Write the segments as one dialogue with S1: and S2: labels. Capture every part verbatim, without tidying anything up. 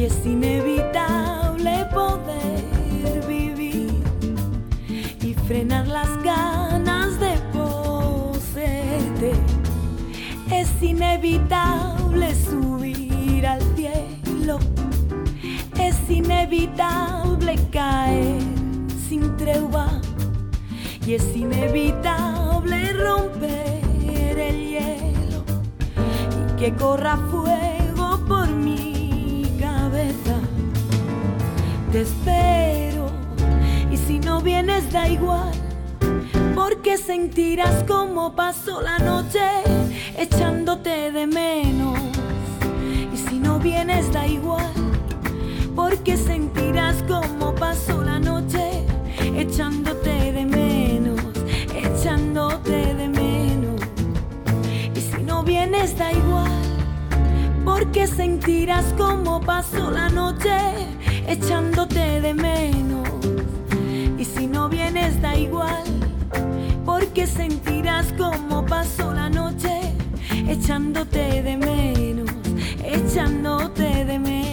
S1: y es inevitable poder vivir y frenar las ganas de poseerte. Es inevitable subir al cielo, es inevitable caer sin tregua y es inevitable romper el hielo y que corra fuego por mi cabeza. Te espero y si no vienes da igual, porque sentirás como pasó la noche echándote de menos. Y si no vienes da igual, porque sentirás como pasó la noche echándote de menos, echándote de menos. Y si no vienes da igual, porque sentirás como pasó la noche echándote de menos. Y si no vienes da igual, porque sentirás como pasó la noche echándote de menos, echándote de menos.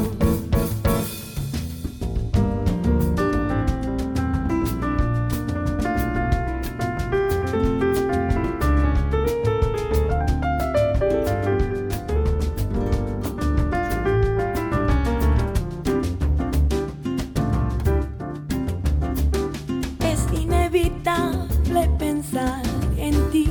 S1: Pensar en ti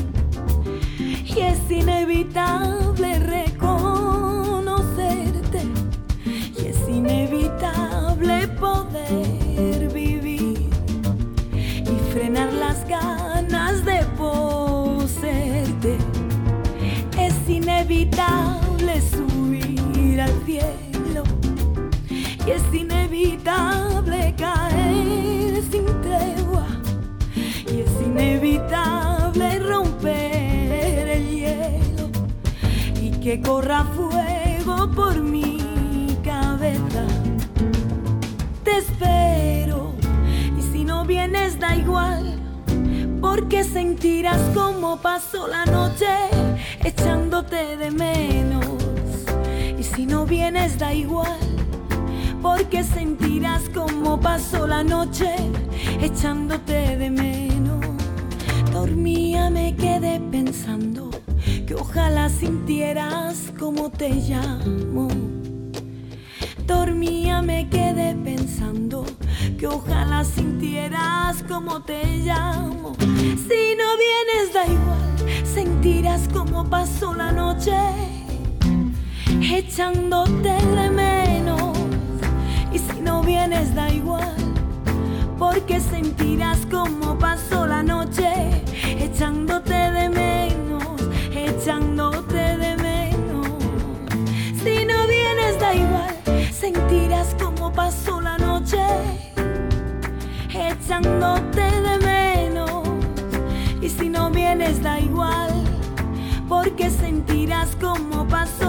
S1: y es inevitable reconocerte y es inevitable poder vivir y frenar las ganas de poseerte. Es inevitable subir al cielo y es inevitable caer sin tregua. Y es inevitable romper el hielo y que corra fuego por mi cabeza. Te espero y si no vienes da igual, porque sentirás como pasó la noche echándote de menos. Y si no vienes da igual, porque sentirás como pasó la noche echándote de menos. Dormía, me quedé pensando que ojalá sintieras como te llamo. Dormía, me quedé pensando que ojalá sintieras como te llamo. Si no vienes da igual, sentirás como pasó la noche echándote de menos. Y si no vienes da igual, porque sentirás como pasó la noche echándote de menos, echándote de menos. Si no vienes da igual, sentirás como pasó la noche echándote de menos. Y si no vienes da igual, porque sentirás como pasó